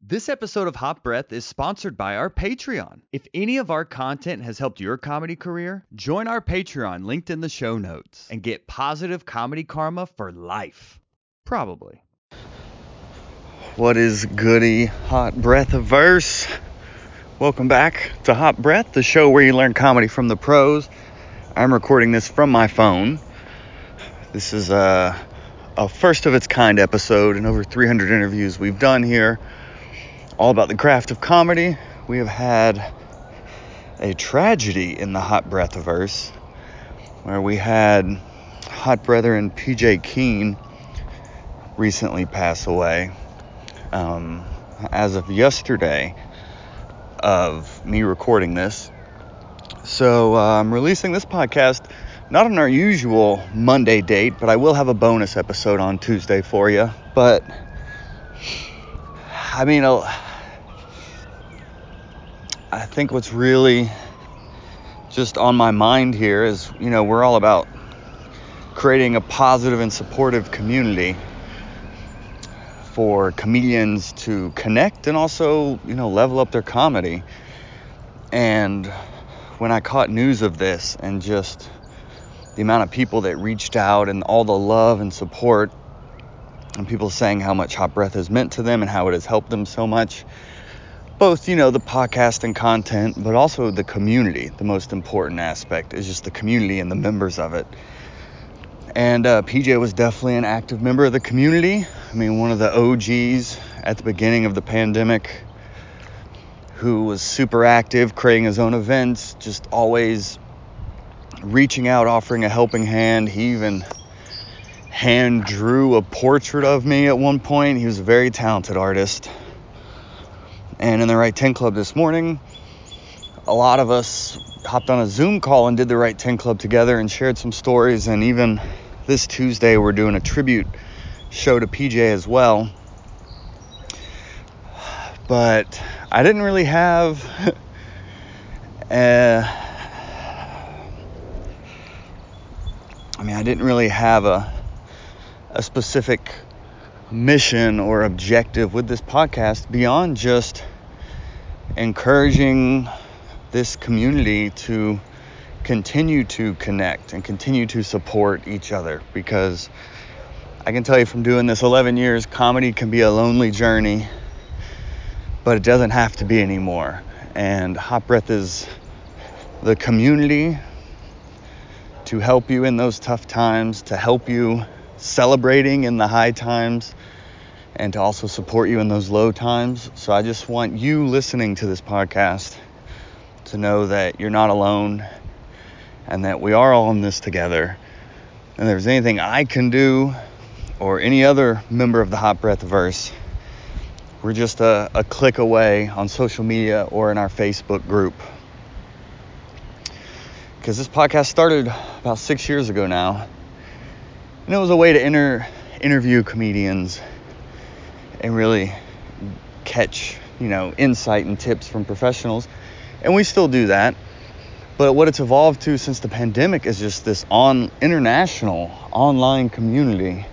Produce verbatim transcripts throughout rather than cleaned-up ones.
This episode of Hot Breath is sponsored by our Patreon. If any of our content has helped your comedy career, join our Patreon linked in the show notes and get positive comedy karma for life. Probably. What is goody, Hot Breath of Verse? Welcome back to Hot Breath, the show where you learn comedy from the pros. I'm recording this from my phone. This is a, a first of its kind episode in over three hundred interviews we've done here, all about the craft of comedy. We have had a tragedy in the Hot Breath of Verse, where we had Hot Brethren P J Keene recently pass away. Um, as of yesterday of me recording this. So uh, I'm releasing this podcast not on our usual Monday date, but I will have a bonus episode on Tuesday for you. But I mean, I think what's really just on my mind here is, you know, we're all about creating a positive and supportive community for comedians to connect and also, you know, level up their comedy. And when I caught news of this and just the amount of people that reached out and all the love and support and people saying how much Hot Breath has meant to them and how it has helped them so much, both, you know, the podcast and content, but also the community. The most important aspect is just the community and the members of it. And uh, P J was definitely an active member of the community. I mean, one of the O Gs at the beginning of the pandemic, who was super active, creating his own events, just always reaching out, offering a helping hand. He even hand drew a portrait of me at one point. He was a very talented artist. And in the Right ten Club this morning, a lot of us hopped on a Zoom call and did the Right ten Club together and shared some stories. And even this Tuesday, we're doing a tribute show to P J as well. But I didn't really have uh, I mean, I didn't really have a a specific mission or objective with this podcast beyond just encouraging this community to continue to connect and continue to support each other, because I can tell you from doing this eleven years, comedy can be a lonely journey, but it doesn't have to be anymore. And Hot Breath is the community to help you in those tough times, to help you celebrating in the high times, and to also support you in those low times. So I just want you listening to this podcast to know that you're not alone and that we are all in this together. And if there's anything I can do or any other member of the Hot Breath Verse, we're just a, a click away on social media or in our Facebook group. Because this podcast started about six years ago now. And it was a way to inter, interview comedians and really catch, you know, insight and tips from professionals. And we still do that. But what it's evolved to since the pandemic is just this on international online community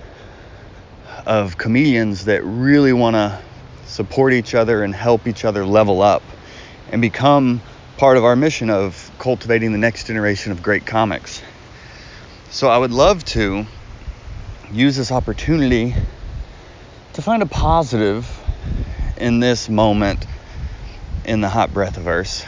of comedians that really want to support each other and help each other level up and become part of our mission of cultivating the next generation of great comics. So I would love to use this opportunity to find a positive in this moment in the Hot Breath Verse,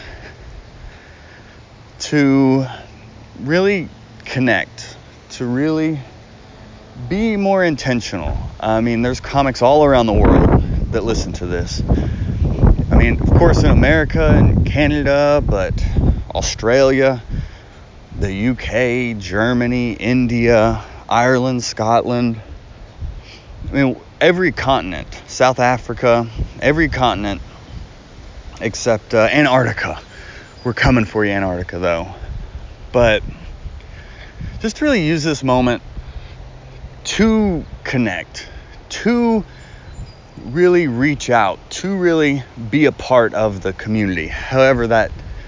to really connect, to really be more intentional. I mean, there's comics all around the world that listen to this. I mean, of course, in America and Canada, but Australia, the U K, Germany, India, Ireland, Scotland. I mean, every continent, South Africa, every continent except uh, Antarctica. We're coming for you, Antarctica, though. But just to really use this moment to connect, to really reach out, to really be a part of the community, however that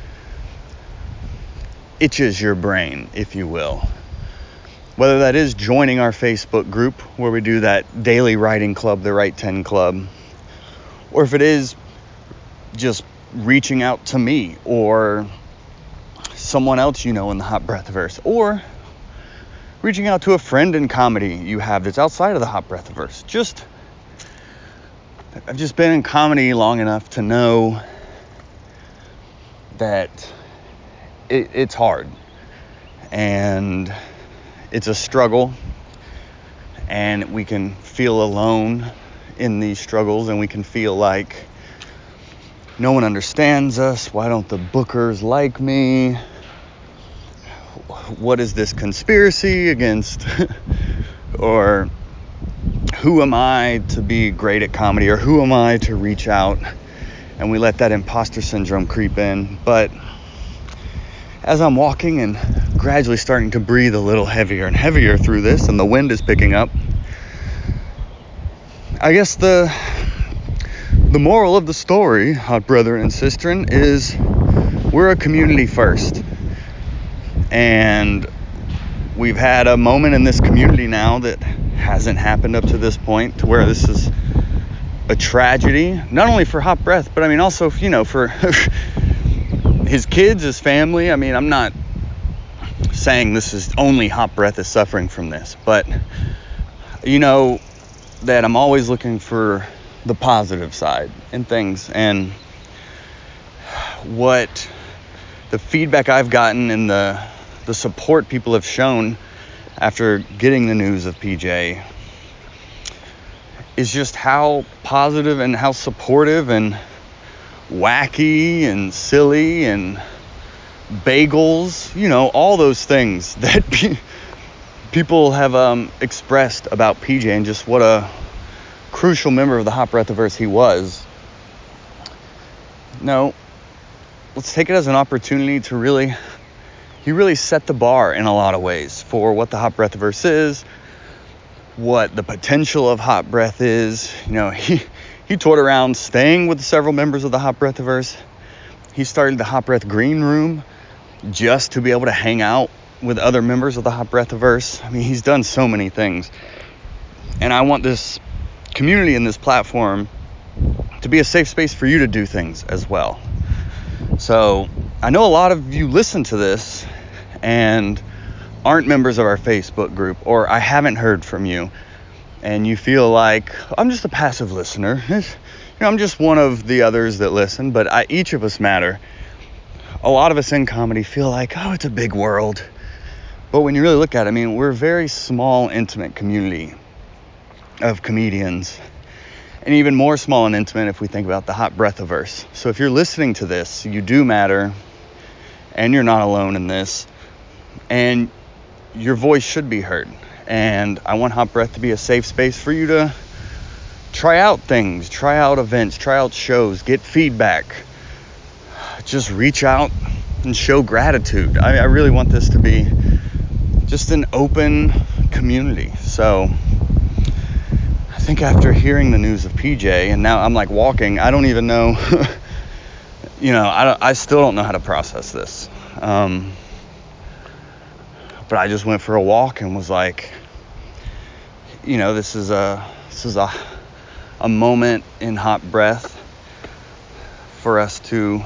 itches your brain, if you will. Whether that is joining our Facebook group where we do that daily writing club, the Right ten Club, or if it is just reaching out to me or someone else you know in the Hot Breathiverse, or reaching out to a friend in comedy you have that's outside of the Hot Breathiverse. Just, I've just been in comedy long enough to know that it, it's hard and it's a struggle, and we can feel alone in these struggles, and we can feel like no one understands us. Why don't the bookers like me? What is this conspiracy against? Or who am I to be great at comedy? Or who am I to reach out? And we let that imposter syndrome creep in. But as I'm walking and gradually starting to breathe a little heavier and heavier through this, and the wind is picking up, I guess the the moral of the story, hot brethren and sistren, is we're a community first. And we've had a moment in this community now that hasn't happened up to this point, to where this is a tragedy, not only for Hot Breath, but I mean also, you know, for his kids, his family. I mean, I'm not saying this is only Hot Breath is suffering from this, but you know that I'm always looking for the positive side in things. And what the feedback I've gotten and the the support people have shown after getting the news of P J is just how positive and how supportive and wacky and silly and bagels, you know, all those things that pe- people have um, expressed about P J, and just what a crucial member of the Hot Breathiverse he was. No, let's take it as an opportunity to really, he really set the bar in a lot of ways for what the Hot Breathiverse is, what the potential of Hot Breath is. You know, he he toured around staying with several members of the Hot Breathiverse. He started the Hot Breath Green Room just to be able to hang out with other members of the Hot Breathiverse. I mean, he's done so many things. And I want this community and this platform to be a safe space for you to do things as well. So I know a lot of you listen to this and aren't members of our Facebook group, or I haven't heard from you, and you feel like I'm just a passive listener. You know, I'm just one of the others that listen, but I, each of us matter. A lot of us in comedy feel like, oh, it's a big world. But when you really look at it, I mean, we're a very small, intimate community of comedians, and even more small and intimate if we think about the Hot Breathiverse. So if you're listening to this, you do matter, and you're not alone in this, and your voice should be heard. And I want Hot Breath to be a safe space for you to try out things, try out events, try out shows, get feedback, just reach out and show gratitude. I, I really want this to be just an open community. So I think after hearing the news of P J, and now I'm like walking, I don't even know, you know, I, don't, I still don't know how to process this. Um, but I just went for a walk and was like, you know, this is a, this is a, a moment in Hot Breath for us to,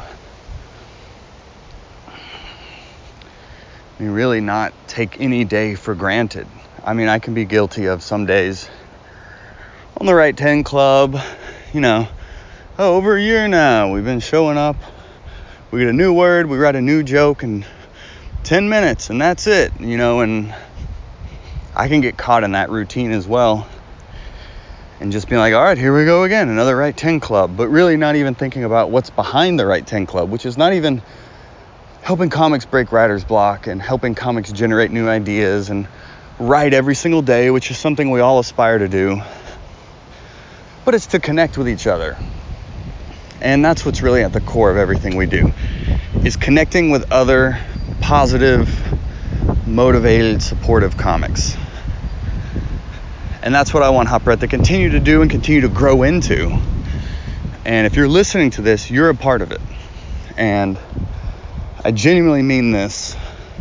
I mean, really not take any day for granted. I mean, I can be guilty of some days on the Right ten Club, you know, oh, over a year now, we've been showing up, we get a new word, we write a new joke in ten minutes, and that's it, you know, and I can get caught in that routine as well, and just being like, all right, here we go again, another Right ten Club, but really not even thinking about what's behind the Right ten Club, which is not even helping comics break writer's block and helping comics generate new ideas and write every single day, which is something we all aspire to do. But it's to connect with each other. And that's what's really at the core of everything we do, is connecting with other positive, motivated, supportive comics. And that's what I want Hot Breath to continue to do and continue to grow into. And if you're listening to this, you're a part of it. And I genuinely mean this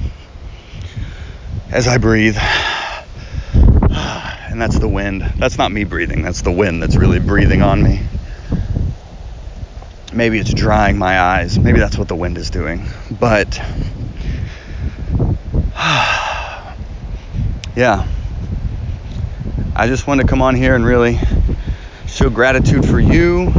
as I breathe. And that's the wind. That's not me breathing. That's the wind that's really breathing on me. maybe it's drying my eyes. Maybe that's what the wind is doing. But yeah, I just wanted to come on here and really show gratitude for you.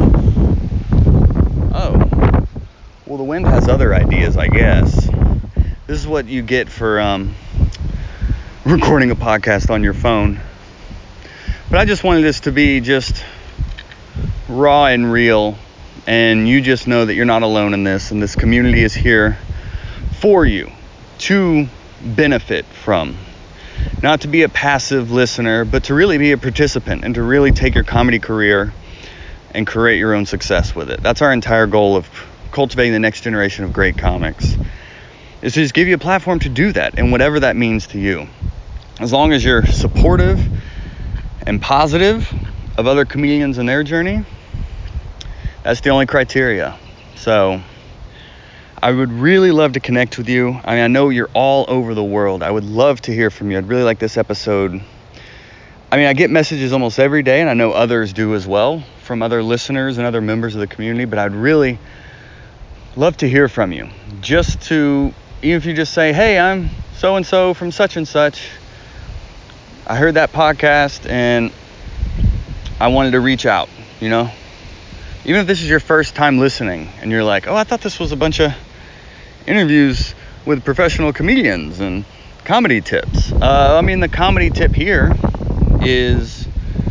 Oh, well, the wind has other ideas, I guess. This is what you get for um, recording a podcast on your phone. But I just wanted this to be just raw and real, and you just know that you're not alone in this, and this community is here for you to benefit from. Not to be a passive listener, but to really be a participant and to really take your comedy career and create your own success with it. That's our entire goal of cultivating the next generation of great comics, is to just give you a platform to do that, and whatever that means to you. As long as you're supportive and positive of other comedians and their journey, that's the only criteria. So I would really love to connect with you. I mean, I know you're all over the world. I would love to hear from you. I'd really like this episode. I mean, I get messages almost every day, and I know others do as well, from other listeners and other members of the community, but I'd really love to hear from you. Just to, even if you just say, hey, I'm so-and-so from such and such. I heard that podcast and I wanted to reach out, you know? Even if this is your first time listening and you're like, oh, I thought this was a bunch of interviews with professional comedians and comedy tips. Uh, I mean, the comedy tip here is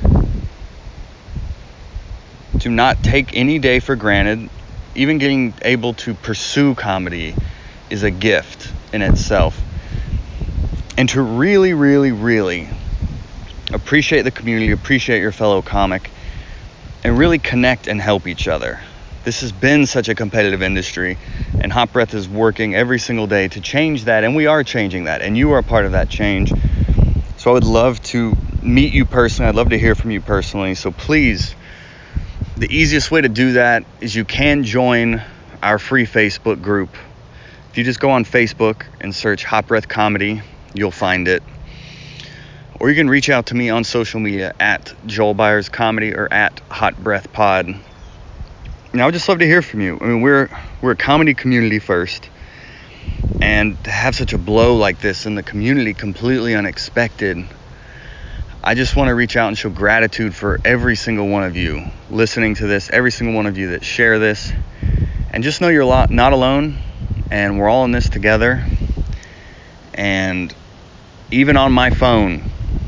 to not take any day for granted. Even getting able to pursue comedy is a gift in itself. And to really, really, really appreciate the community, appreciate your fellow comic, and really connect and help each other. This has been such a competitive industry, and Hot Breath is working every single day to change that, and we are changing that, and you are a part of that change. So I would love to meet you personally. I'd love to hear from you personally. So please, the easiest way to do that is you can join our free Facebook group. If you just go on Facebook and search Hot Breath Comedy, you'll find it. Or you can reach out to me on social media at Joel Byers Comedy or at Hot Breath Pod. And I would just love to hear from you. I mean, we're we're a comedy community first. And to have such a blow like this in the community, completely unexpected, I just want to reach out and show gratitude for every single one of you listening to this, every single one of you that share this. And just know you're not alone, and we're all in this together. And even on my phone,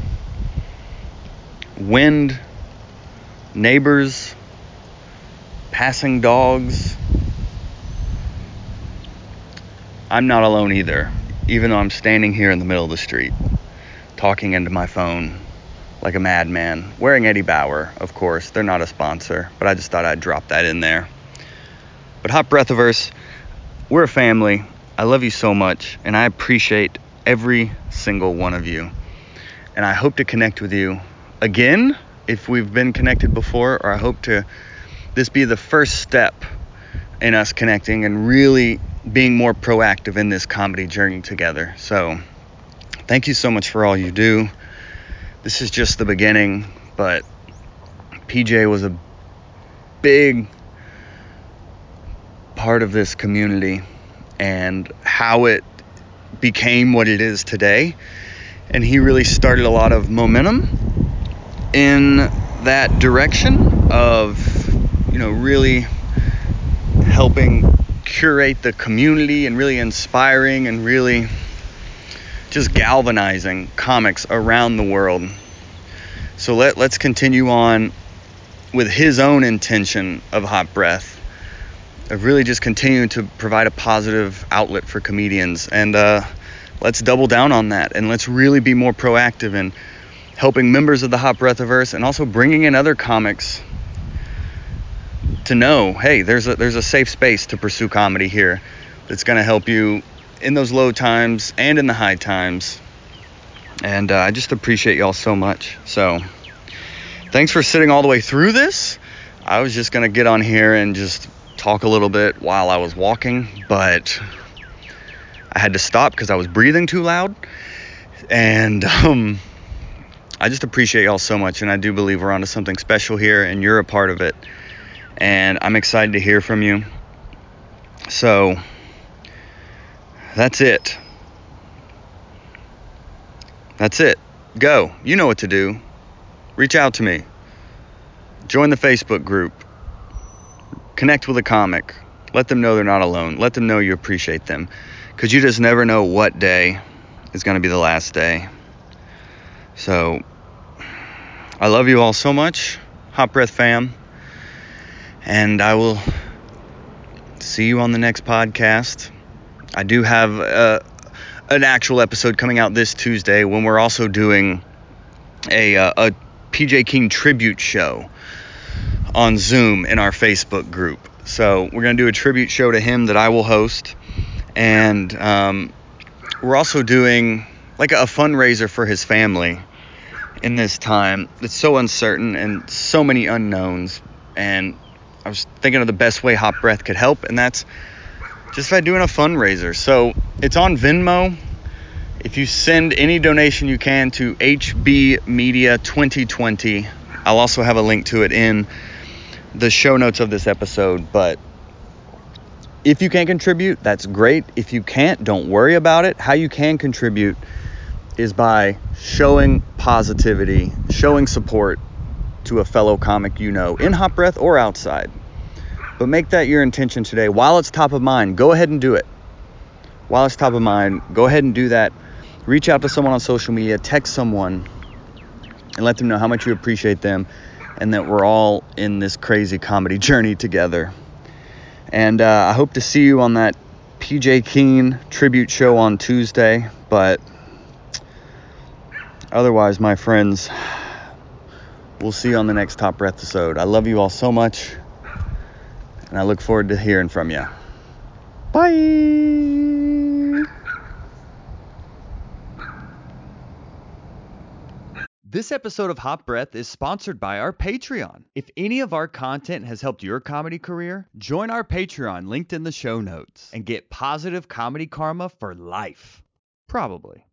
wind, neighbors, passing dogs, I'm not alone either, even though I'm standing here in the middle of the street, talking into my phone like a madman, wearing Eddie Bauer, of course. They're not a sponsor, but I just thought I'd drop that in there. But Hot Breathiverse, we're a family. I love you so much, and I appreciate every single one of you. And I hope to connect with you again, if we've been connected before, or I hope to this be the first step in us connecting and really being more proactive in this comedy journey together. So thank you so much for all you do. This is just the beginning, but P J was a big part of this community and how it became what it is today. And he really started a lot of momentum in that direction of, you know, really helping curate the community and really inspiring and really just galvanizing comics around the world. So let, let's continue on with his own intention of Hot Breath, of really just continuing to provide a positive outlet for comedians. And uh, let's double down on that, and let's really be more proactive in helping members of the Hot Breathiverse and also bringing in other comics to know, hey, there's a, there's a safe space to pursue comedy here that's going to help you in those low times and in the high times. And uh, I just appreciate y'all so much. So thanks for sitting all the way through this. I was just going to get on here and just talk a little bit while I was walking, but I had to stop because I was breathing too loud. And um, I just appreciate y'all so much. And I do believe we're onto something special here, and you're a part of it. and I'm excited to hear from you. So that's it. That's it. Go. You know what to do. Reach out to me. Join the Facebook group. Connect with a comic. Let them know they're not alone. Let them know you appreciate them. Because you just never know what day is going to be the last day. So, I love you all so much, Hot Breath fam. And I will see you on the next podcast. I do have uh, an actual episode coming out this Tuesday when we're also doing a, uh, a P J King tribute show on Zoom in our Facebook group. So we're going to do a tribute show to him that I will host. And um, we're also doing like a fundraiser for his family in this time. It's so uncertain and so many unknowns. And I was thinking of the best way Hot Breath could help, and that's just by doing a fundraiser. So it's on Venmo. If you send any donation you can to H B Media twenty twenty, I'll also have a link to it in the show notes of this episode. But if you can contribute, that's great. If you can't, don't worry about it. How you can contribute is by showing positivity, showing support to a fellow comic you know, in Hot Breath or outside. But make that your intention today. While it's top of mind, go ahead and do it. While it's top of mind, go ahead and do that. Reach out to someone on social media, text someone, and let them know how much you appreciate them and that we're all in this crazy comedy journey together. And uh, I hope to see you on that P J King tribute show on Tuesday. But otherwise, my friends, we'll see you on the next Top Breath episode. I love you all so much, and I look forward to hearing from you. Bye! This episode of Hot Breath is sponsored by our Patreon. If any of our content has helped your comedy career, join our Patreon linked in the show notes and get positive comedy karma for life. Probably.